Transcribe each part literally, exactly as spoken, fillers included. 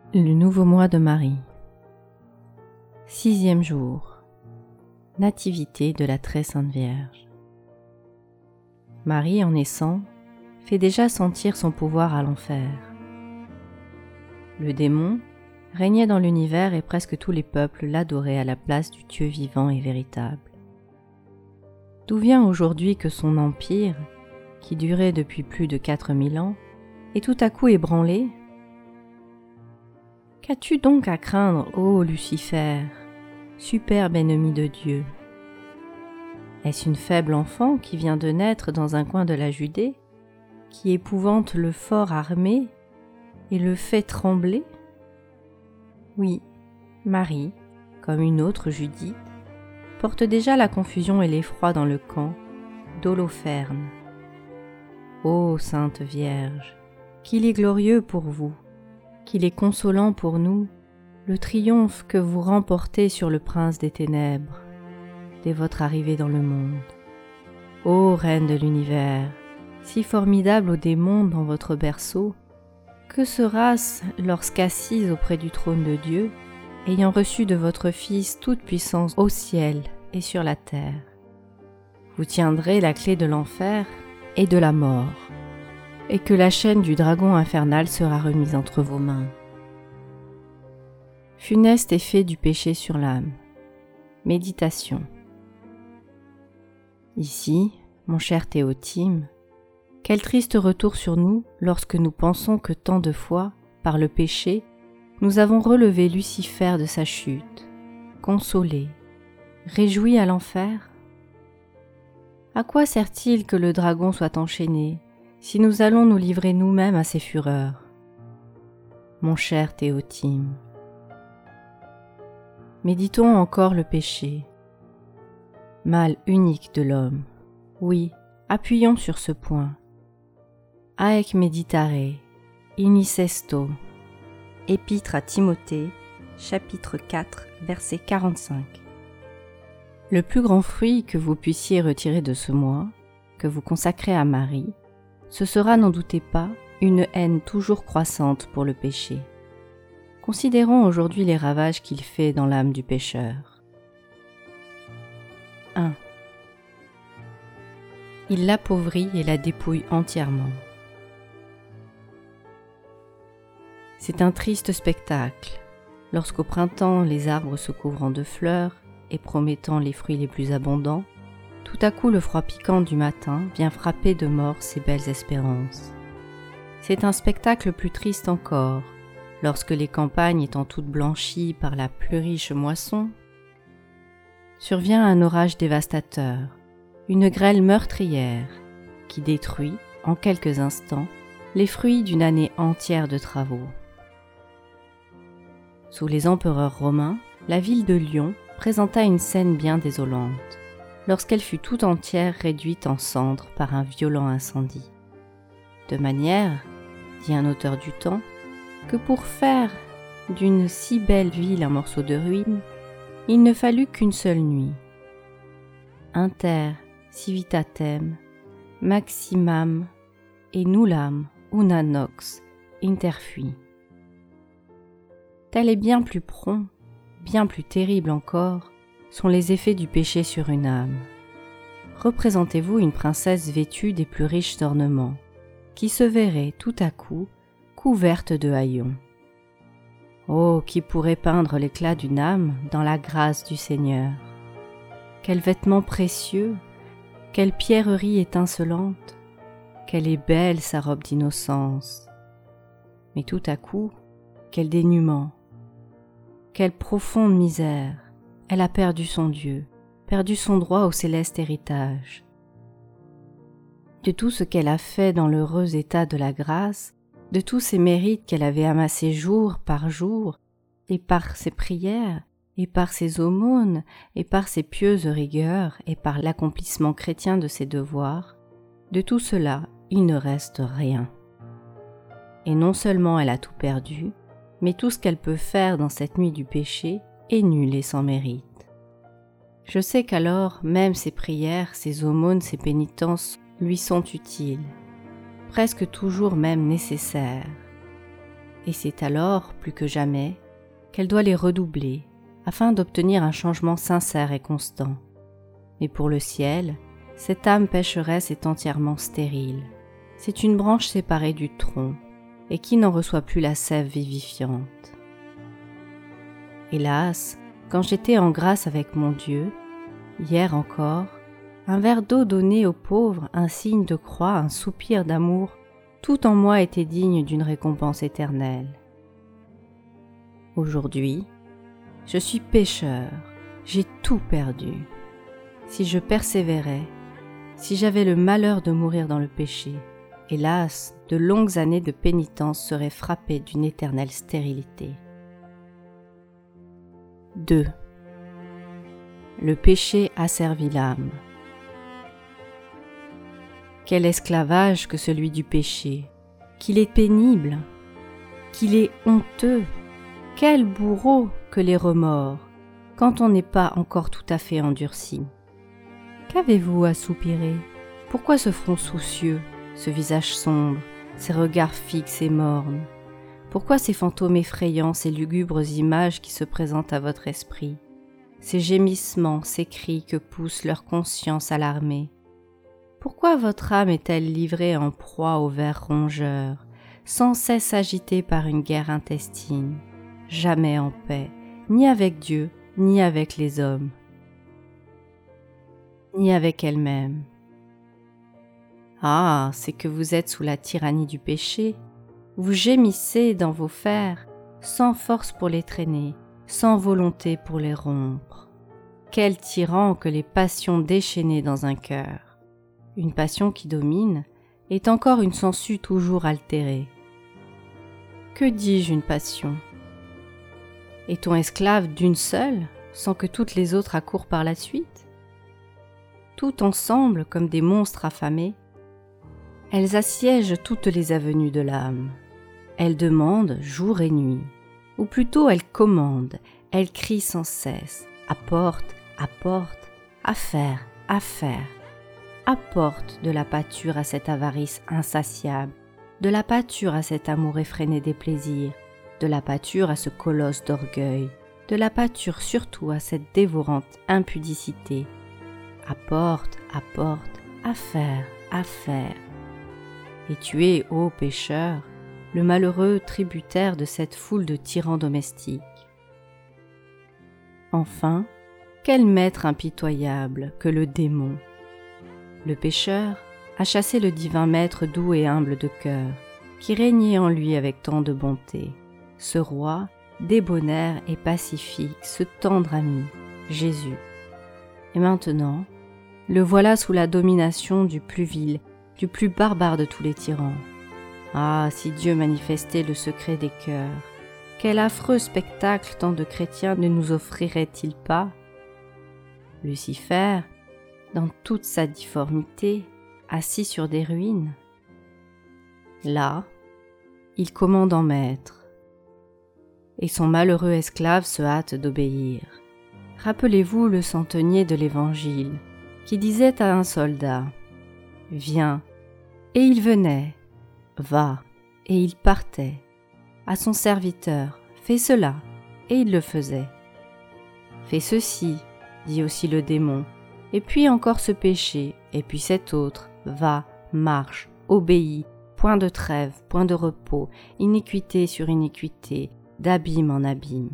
Le nouveau mois de Marie. Sixième jour. Nativité de la très sainte Vierge. Marie, en naissant, fait déjà sentir son pouvoir à l'enfer. Le démon régnait dans l'univers et presque tous les peuples l'adoraient à la place du Dieu vivant et véritable. D'où vient aujourd'hui que son empire, qui durait depuis plus de quatre mille ans, est tout à coup ébranlé ? Qu'as-tu donc à craindre, ô Lucifer, superbe ennemi de Dieu ? Est-ce une faible enfant qui vient de naître dans un coin de la Judée, qui épouvante le fort armé et le fait trembler ? Oui, Marie, comme une autre Judith, porte déjà la confusion et l'effroi dans le camp d'Holoferne. Ô Sainte Vierge, qu'il est glorieux pour vous, qu'il est consolant pour nous, le triomphe que vous remportez sur le prince des ténèbres, dès votre arrivée dans le monde. Ô Reine de l'univers, si formidable au démon dans votre berceau, que sera-ce lorsqu'assise auprès du trône de Dieu, ayant reçu de votre Fils toute puissance au ciel et sur la terre, vous tiendrez la clé de l'enfer et de la mort, et que la chaîne du dragon infernal sera remise entre vos mains. Funeste effet du péché sur l'âme. Méditation. Ici, mon cher Théotime, quel triste retour sur nous lorsque nous pensons que tant de fois, par le péché, nous avons relevé Lucifer de sa chute, consolé, réjoui à l'enfer. À quoi sert-il que le dragon soit enchaîné, si nous allons nous livrer nous-mêmes à ses fureurs ? Mon cher Théotime, méditons encore le péché, mal unique de l'homme. Oui, appuyons sur ce point. Haec meditare, inicesto. Épître à Timothée, chapitre quatre, verset quarante-cinq. Le plus grand fruit que vous puissiez retirer de ce mois, que vous consacrez à Marie, ce sera, n'en doutez pas, une haine toujours croissante pour le péché. Considérons aujourd'hui les ravages qu'il fait dans l'âme du pécheur. un. Il l'appauvrit et la dépouille entièrement. C'est un triste spectacle, lorsqu'au printemps les arbres se couvrant de fleurs et promettant les fruits les plus abondants, tout à coup le froid piquant du matin vient frapper de mort ses belles espérances. C'est un spectacle plus triste encore, lorsque les campagnes étant toutes blanchies par la plus riche moisson, survient un orage dévastateur, une grêle meurtrière, qui détruit, en quelques instants, les fruits d'une année entière de travaux. Sous les empereurs romains, la ville de Lyon présenta une scène bien désolante, lorsqu'elle fut tout entière réduite en cendres par un violent incendie. De manière, dit un auteur du temps, que pour faire d'une si belle ville un morceau de ruine, il ne fallut qu'une seule nuit. Inter civitatem maximam et nullam una nox interfui. Tel est bien plus prompt, bien plus terrible encore, sont les effets du péché sur une âme. Représentez-vous une princesse vêtue des plus riches ornements, qui se verrait tout à coup couverte de haillons. Oh, qui pourrait peindre l'éclat d'une âme dans la grâce du Seigneur ? Quels vêtements précieux, quelle pierrerie étincelante, quelle est belle sa robe d'innocence. Mais tout à coup, quel dénuement, quelle profonde misère. Elle a perdu son Dieu, perdu son droit au céleste héritage. De tout ce qu'elle a fait dans l'heureux état de la grâce, de tous ses mérites qu'elle avait amassés jour par jour, et par ses prières, et par ses aumônes, et par ses pieuses rigueurs, et par l'accomplissement chrétien de ses devoirs, de tout cela, il ne reste rien. Et non seulement elle a tout perdu, mais tout ce qu'elle peut faire dans cette nuit du péché est nul et sans mérite. Je sais qu'alors, même ses prières, ses aumônes, ses pénitences lui sont utiles, presque toujours même nécessaires. Et c'est alors, plus que jamais, qu'elle doit les redoubler, afin d'obtenir un changement sincère et constant. Mais pour le ciel, cette âme pécheresse est entièrement stérile. C'est une branche séparée du tronc, et qui n'en reçoit plus la sève vivifiante. Hélas, quand j'étais en grâce avec mon Dieu, hier encore, un verre d'eau donné aux pauvres, un signe de croix, un soupir d'amour, tout en moi était digne d'une récompense éternelle. Aujourd'hui, je suis pécheur, j'ai tout perdu. Si je persévérais, si j'avais le malheur de mourir dans le péché, hélas, de longues années de pénitence seraient frappées d'une éternelle stérilité. deux. Le péché asservit l'âme. Quel esclavage que celui du péché, qu'il est pénible, qu'il est honteux, quel bourreau que les remords, quand on n'est pas encore tout à fait endurci. Qu'avez-vous à soupirer? Pourquoi ce front soucieux, ce visage sombre, ces regards fixes et mornes? Pourquoi ces fantômes effrayants, ces lugubres images qui se présentent à votre esprit? Ces gémissements, ces cris que pousse leur conscience alarmée? Pourquoi votre âme est-elle livrée en proie aux vers rongeurs, sans cesse agitée par une guerre intestine, jamais en paix, ni avec Dieu, ni avec les hommes, ni avec elle-même? Ah, c'est que vous êtes sous la tyrannie du péché. Vous gémissez dans vos fers, sans force pour les traîner, sans volonté pour les rompre. Quel tyran que les passions déchaînées dans un cœur! Une passion qui domine est encore une sangsue toujours altérée. Que dis-je une passion? Est-on esclave d'une seule, sans que toutes les autres accourent par la suite? Tout ensemble, comme des monstres affamés, elles assiègent toutes les avenues de l'âme. Elles demandent jour et nuit, ou plutôt elles commandent, elles crient sans cesse, apporte, apporte, affaire, affaire. Apporte de la pâture à cette avarice insatiable, de la pâture à cet amour effréné des plaisirs, de la pâture à ce colosse d'orgueil, de la pâture surtout à cette dévorante impudicité. Apporte, apporte, affaire, affaire. Et tu es, ô pécheur, le malheureux tributaire de cette foule de tyrans domestiques. Enfin, quel maître impitoyable que le démon! Le pécheur a chassé le divin maître doux et humble de cœur, qui régnait en lui avec tant de bonté, ce roi débonnaire et pacifique, ce tendre ami, Jésus. Et maintenant, le voilà sous la domination du plus vil, du plus barbare de tous les tyrans. Ah, si Dieu manifestait le secret des cœurs, quel affreux spectacle tant de chrétiens ne nous offrirait-il pas? Lucifer, dans toute sa difformité, assis sur des ruines. Là, il commande en maître, et son malheureux esclave se hâte d'obéir. Rappelez-vous le centenier de l'Évangile, qui disait à un soldat « Viens », et il venait, « Va », et il partait. À son serviteur « Fais cela », et il le faisait. « Fais ceci », dit aussi le démon, et puis encore ce péché, et puis cet autre, va, marche, obéis, point de trêve, point de repos, iniquité sur iniquité, d'abîme en abîme.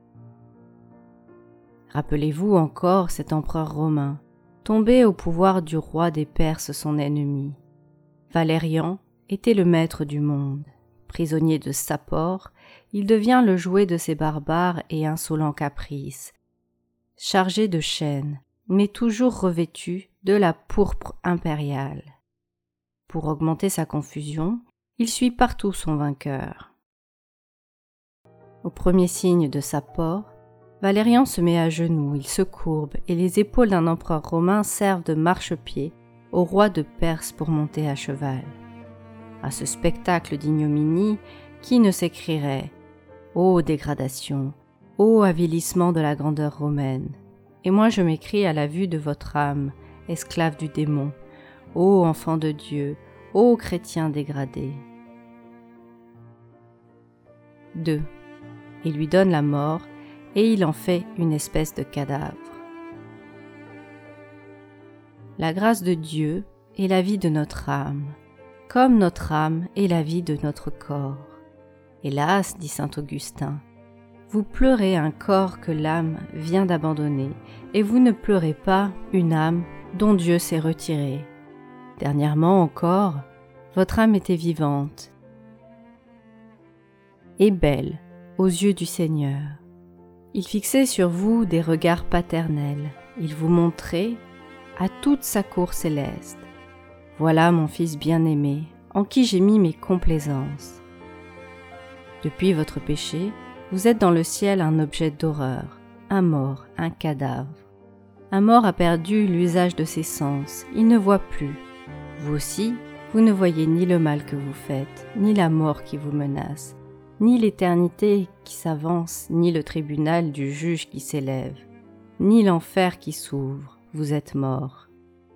Rappelez-vous encore cet empereur romain, tombé au pouvoir du roi des Perses son ennemi. Valérian était le maître du monde. Prisonnier de Sapor, il devient le jouet de ses barbares et insolents caprices. Chargé de chaînes, mais toujours revêtu de la pourpre impériale. Pour augmenter sa confusion, il suit partout son vainqueur. Au premier signe de Sapor, Valérian se met à genoux, il se courbe, et les épaules d'un empereur romain servent de marchepied au roi de Perse pour monter à cheval. À ce spectacle d'ignominie, qui ne s'écrierait « Ô dégradation, ô avilissement de la grandeur romaine !» Et moi je m'écrie à la vue de votre âme, esclave du démon, ô enfant de Dieu, ô chrétien dégradé. deux. Il lui donne la mort et il en fait une espèce de cadavre. La grâce de Dieu est la vie de notre âme, comme notre âme est la vie de notre corps. Hélas, dit saint Augustin, vous pleurez un corps que l'âme vient d'abandonner, et vous ne pleurez pas une âme dont Dieu s'est retiré. Dernièrement encore, votre âme était vivante et belle aux yeux du Seigneur. Il fixait sur vous des regards paternels, il vous montrait à toute sa cour céleste. Voilà mon fils bien-aimé, en qui j'ai mis mes complaisances. Depuis votre péché, vous êtes dans le ciel un objet d'horreur, un mort, un cadavre. Un mort a perdu l'usage de ses sens, il ne voit plus. Vous aussi, vous ne voyez ni le mal que vous faites, ni la mort qui vous menace, ni l'éternité qui s'avance, ni le tribunal du juge qui s'élève, ni l'enfer qui s'ouvre, vous êtes mort.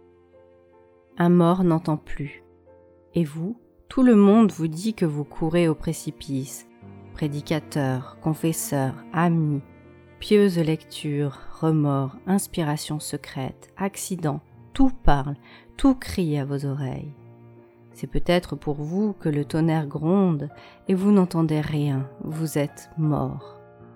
Un mort n'entend plus. Et vous, tout le monde vous dit que vous courez au précipice, prédicateurs, confesseurs, amis, pieuses lectures, remords, inspirations secrètes, accidents, tout parle, tout crie à vos oreilles. C'est peut-être pour vous que le tonnerre gronde et vous n'entendez rien, vous êtes mort.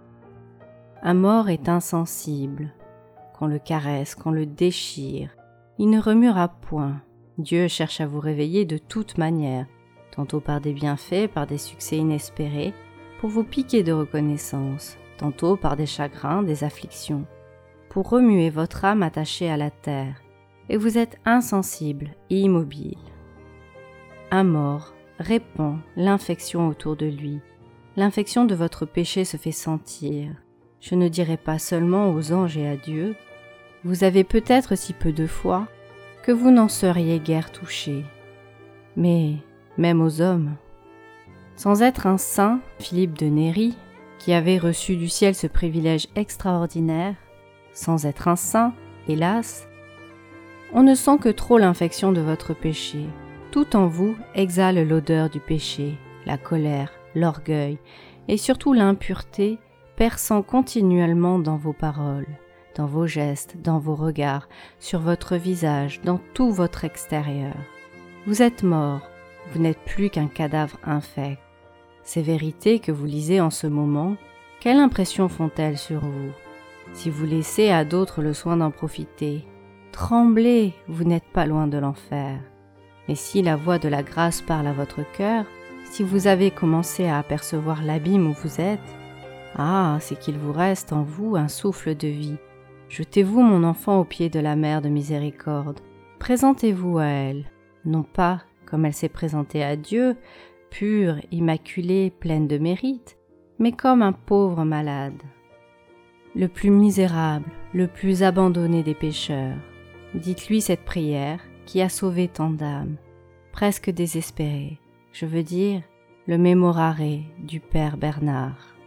Un mort est insensible. Qu'on le caresse, qu'on le déchire, il ne remuera point. Dieu cherche à vous réveiller de toute manière, tantôt par des bienfaits, par des succès inespérés, pour vous piquer de reconnaissance, tantôt par des chagrins, des afflictions, pour remuer votre âme attachée à la terre, et vous êtes insensible et immobile. Un mort répand l'infection autour de lui. L'infection de votre péché se fait sentir. Je ne dirai pas seulement aux anges et à Dieu, vous avez peut-être si peu de foi que vous n'en seriez guère touché, mais même aux hommes. Sans être un saint, Philippe de Néri, qui avait reçu du ciel ce privilège extraordinaire, sans être un saint, hélas, on ne sent que trop l'infection de votre péché. Tout en vous exhale l'odeur du péché, la colère, l'orgueil et surtout l'impureté perçant continuellement dans vos paroles, dans vos gestes, dans vos regards, sur votre visage, dans tout votre extérieur. Vous êtes mort, vous n'êtes plus qu'un cadavre infect. Ces vérités que vous lisez en ce moment, quelle impression font-elles sur vous? Si vous laissez à d'autres le soin d'en profiter, tremblez, vous n'êtes pas loin de l'enfer. Mais si la voix de la grâce parle à votre cœur, si vous avez commencé à apercevoir l'abîme où vous êtes, ah, c'est qu'il vous reste en vous un souffle de vie. Jetez-vous, mon enfant, aux pieds de la mère de miséricorde. Présentez-vous à elle, non pas comme elle s'est présentée à Dieu, pure, immaculée, pleine de mérite, mais comme un pauvre malade, le plus misérable, le plus abandonné des pécheurs. Dites-lui cette prière qui a sauvé tant d'âmes, presque désespérées, je veux dire le Memorare du Père Bernard.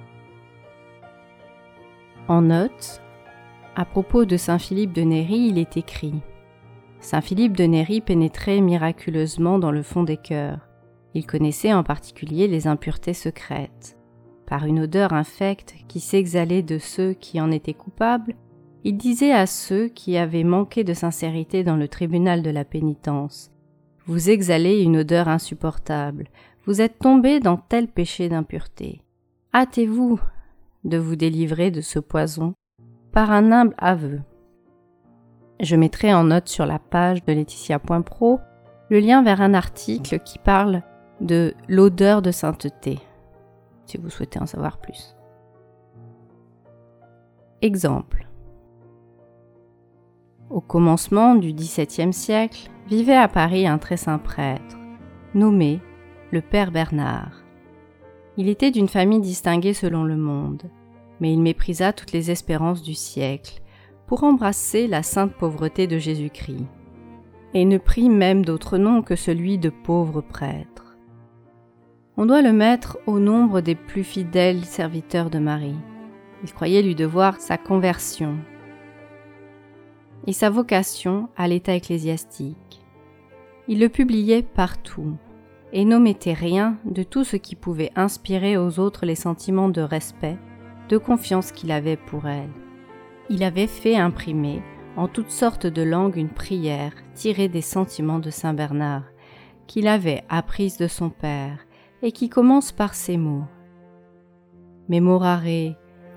En note, à propos de saint Philippe de Néri, il est écrit « Saint Philippe de Néri pénétrait miraculeusement dans le fond des cœurs. Il connaissait en particulier les impuretés secrètes. Par une odeur infecte qui s'exhalait de ceux qui en étaient coupables, il disait à ceux qui avaient manqué de sincérité dans le tribunal de la pénitence « Vous exhalez une odeur insupportable, vous êtes tombés dans tel péché d'impureté. Hâtez-vous de vous délivrer de ce poison par un humble aveu. » Je mettrai en note sur la page de laetitia point pro le lien vers un article qui parle de l'odeur de sainteté, si vous souhaitez en savoir plus. Exemple. Au commencement du dix-septième siècle, vivait à Paris un très saint prêtre, nommé le Père Bernard. Il était d'une famille distinguée selon le monde, mais il méprisa toutes les espérances du siècle pour embrasser la sainte pauvreté de Jésus-Christ, et ne prit même d'autre nom que celui de pauvre prêtre. On doit le mettre au nombre des plus fidèles serviteurs de Marie. Il croyait lui devoir sa conversion et sa vocation à l'état ecclésiastique. Il le publiait partout. et n'omettait rien de tout ce qui pouvait inspirer aux autres les sentiments de respect, de confiance qu'il avait pour elle. Il avait fait imprimer en toutes sortes de langues une prière tirée des sentiments de saint Bernard, qu'il avait apprise de son père, et qui commence par ces mots. Memorare,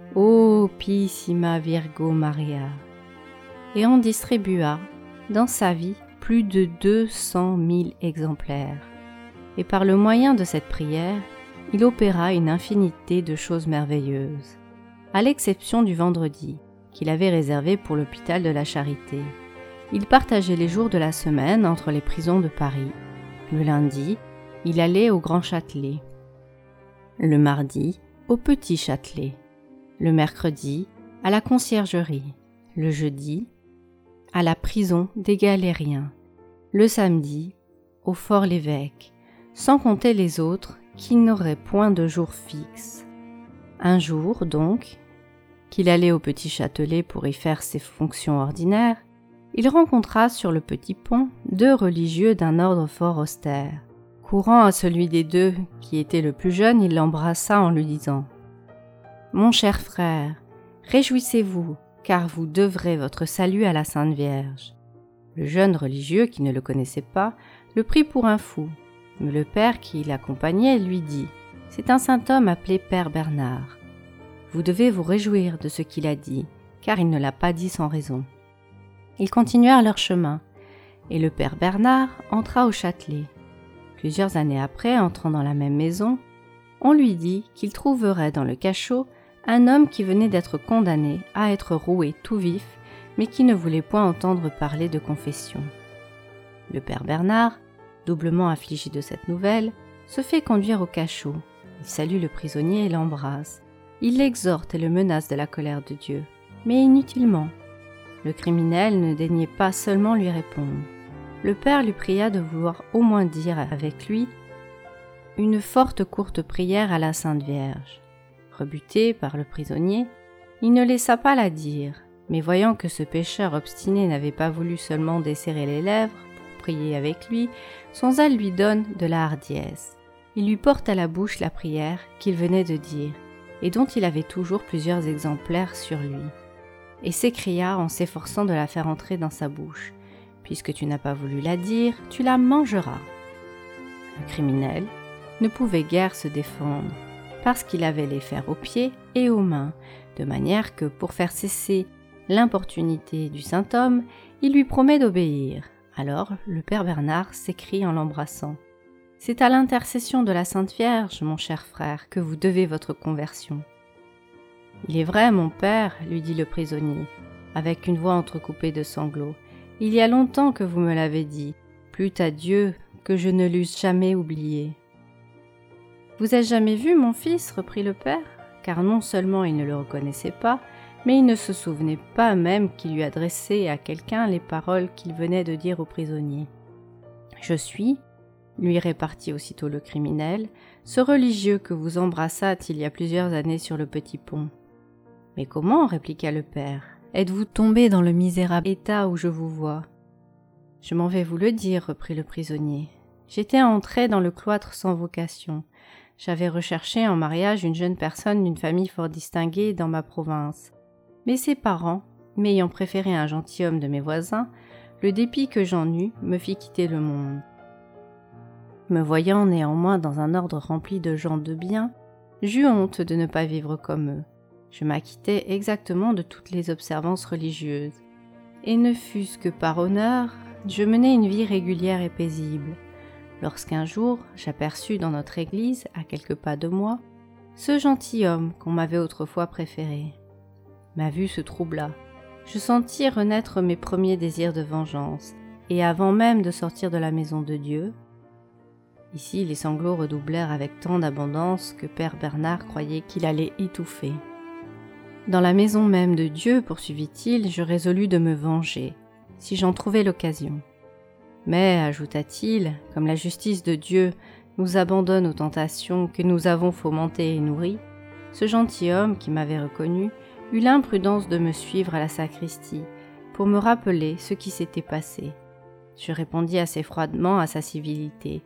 o Pissima Virgo Maria, et en distribua, dans sa vie, plus de deux cent mille exemplaires. Et par le moyen de cette prière, il opéra une infinité de choses merveilleuses, à l'exception du vendredi, qu'il avait réservé pour l'hôpital de la Charité. Il partageait les jours de la semaine entre les prisons de Paris. Le lundi, il allait au Grand Châtelet. Le mardi, au Petit Châtelet. Le mercredi, à la conciergerie. Le jeudi, à la prison des Galériens. Le samedi, au Fort-l'Évêque, sans compter les autres qui n'auraient point de jour fixe. Un jour, donc, qu'il allait au Petit Châtelet pour y faire ses fonctions ordinaires, il rencontra sur le petit pont deux religieux d'un ordre fort austère. Courant à celui des deux qui était le plus jeune, il l'embrassa en lui disant « Mon cher frère, réjouissez-vous, car vous devrez votre salut à la Sainte Vierge. » Le jeune religieux, qui ne le connaissait pas, le prit pour un fou, mais le père qui l'accompagnait lui dit « C'est un saint homme appelé Père Bernard. Vous devez vous réjouir de ce qu'il a dit, car il ne l'a pas dit sans raison. » Ils continuèrent leur chemin, et le père Bernard entra au Châtelet. Plusieurs années après, entrant dans la même maison, on lui dit qu'il trouverait dans le cachot un homme qui venait d'être condamné à être roué tout vif, mais qui ne voulait point entendre parler de confession. Le père Bernard, doublement affligé de cette nouvelle, se fait conduire au cachot. Il salue le prisonnier et l'embrasse. Il l'exhorte et le menace de la colère de Dieu, mais inutilement. Le criminel ne daignait pas seulement lui répondre. Le père lui pria de vouloir au moins dire avec lui une forte courte prière à la Sainte Vierge. Rebuté par le prisonnier, il ne laissa pas la dire, mais voyant que ce pécheur obstiné n'avait pas voulu seulement desserrer les lèvres pour prier avec lui, son zèle lui donne de la hardiesse. Il lui porte à la bouche la prière qu'il venait de dire, et dont il avait toujours plusieurs exemplaires sur lui, et s'écria en s'efforçant de la faire entrer dans sa bouche. « Puisque tu n'as pas voulu la dire, tu la mangeras. » Le criminel ne pouvait guère se défendre, parce qu'il avait les fers aux pieds et aux mains, de manière que, pour faire cesser l'importunité du saint homme, il lui promet d'obéir. Alors le père Bernard s'écrie en l'embrassant. « C'est à l'intercession de la Sainte Vierge, mon cher frère, que vous devez votre conversion. »« Il est vrai, mon père, lui dit le prisonnier, avec une voix entrecoupée de sanglots. Il y a longtemps que vous me l'avez dit, plût à Dieu que je ne l'eusse jamais oublié. »« Vous ai-je jamais vu, mon fils, reprit le père, car non seulement il ne le reconnaissait pas, mais il ne se souvenait pas même qu'il lui adressait à quelqu'un les paroles qu'il venait de dire au prisonnier. « Je suis, lui répartit aussitôt le criminel, ce religieux que vous embrassâtes il y a plusieurs années sur le petit pont. »« Mais comment, répliqua le père, êtes-vous tombé dans le misérable état où je vous vois ? » ?»« Je m'en vais vous le dire, reprit le prisonnier. J'étais entré dans le cloître sans vocation. J'avais recherché en mariage une jeune personne d'une famille fort distinguée dans ma province. Mais ses parents, m'ayant préféré un gentilhomme de mes voisins, le dépit que j'en eus me fit quitter le monde. Me voyant néanmoins dans un ordre rempli de gens de bien, j'eus honte de ne pas vivre comme eux. Je m'acquittais exactement de toutes les observances religieuses, et ne fût-ce que par honneur, je menais une vie régulière et paisible, lorsqu'un jour j'aperçus dans notre église, à quelques pas de moi, ce gentilhomme qu'on m'avait autrefois préféré. Ma vue se troubla, je sentis renaître mes premiers désirs de vengeance, et avant même de sortir de la maison de Dieu, ici les sanglots redoublèrent avec tant d'abondance que père Bernard croyait qu'il allait étouffer. Dans la maison même de Dieu, poursuivit-il, je résolus de me venger, si j'en trouvais l'occasion. Mais, ajouta-t-il, comme la justice de Dieu nous abandonne aux tentations que nous avons fomentées et nourries, ce gentilhomme qui m'avait reconnu eut l'imprudence de me suivre à la sacristie pour me rappeler ce qui s'était passé. Je répondis assez froidement à sa civilité,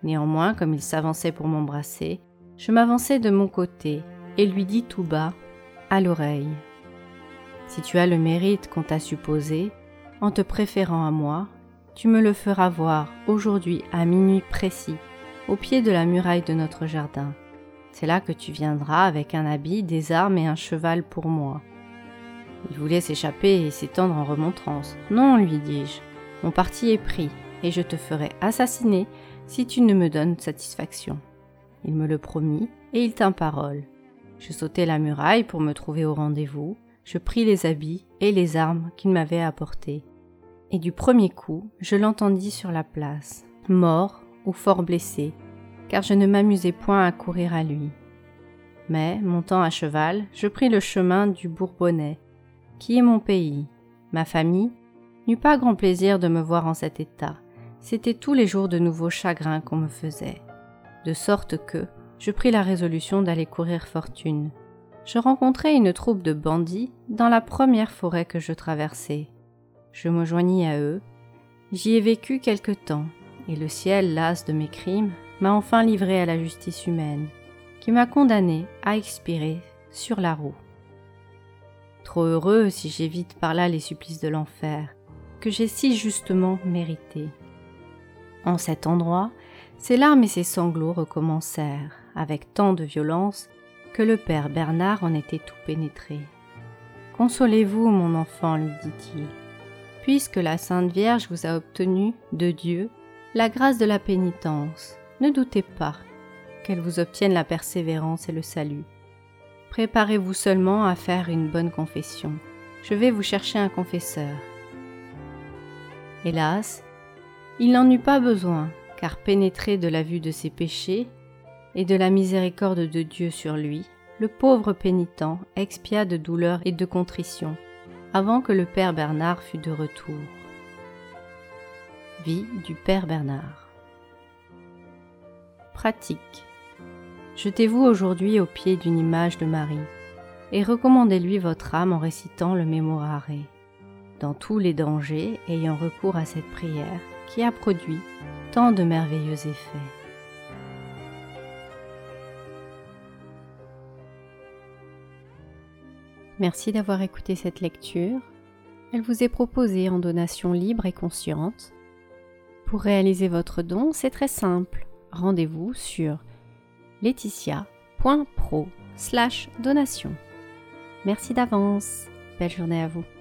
Néanmoins, comme il s'avançait pour m'embrasser, je m'avançai de mon côté et lui dis tout bas, à l'oreille. Si tu as le mérite qu'on t'a supposé, en te préférant à moi, tu me le feras voir aujourd'hui à minuit précis, au pied de la muraille de notre jardin. C'est là que tu viendras avec un habit, des armes et un cheval pour moi. Il voulait s'échapper et s'étendre en remontrance. Non, lui dis-je, mon parti est pris et je te ferai assassiner si tu ne me donnes satisfaction. Il me le promit et il tint parole. Je sautai la muraille pour me trouver au rendez-vous, je pris les habits et les armes qu'il m'avait apportés. Et du premier coup, je l'entendis sur la place, mort ou fort blessé, car je ne m'amusais point à courir à lui. Mais, montant à cheval, je pris le chemin du Bourbonnais, qui est mon pays. Ma famille n'eut pas grand plaisir de me voir en cet état. C'était tous les jours de nouveaux chagrins qu'on me faisait. De sorte que je pris la résolution d'aller courir fortune. Je rencontrai une troupe de bandits dans la première forêt que je traversai. Je me joignis à eux. J'y ai vécu quelque temps, et le ciel, las de mes crimes, m'a enfin livré à la justice humaine, qui m'a condamné à expirer sur la roue. Trop heureux si j'évite par là les supplices de l'enfer, que j'ai si justement mérités. En cet endroit, ses larmes et ses sanglots recommencèrent, avec tant de violence que le père Bernard en était tout pénétré. « Consolez-vous, mon enfant, lui dit-il, puisque la Sainte Vierge vous a obtenu de Dieu la grâce de la pénitence. Ne doutez pas qu'elle vous obtienne la persévérance et le salut. Préparez-vous seulement à faire une bonne confession. Je vais vous chercher un confesseur. » Hélas, il n'en eut pas besoin, car pénétré de la vue de ses péchés et de la miséricorde de Dieu sur lui, le pauvre pénitent expia de douleur et de contrition, avant que le père Bernard fût de retour. Vie du père Bernard. Pratique. Jetez-vous aujourd'hui au pied d'une image de Marie et recommandez-lui votre âme en récitant le Memorare, dans tous les dangers ayant recours à cette prière qui a produit tant de merveilleux effets. Merci d'avoir écouté cette lecture. Elle vous est proposée en donation libre et consciente. Pour réaliser votre don, c'est très simple. Rendez-vous sur laetitia point pro slash donation. Merci d'avance. Belle journée à vous.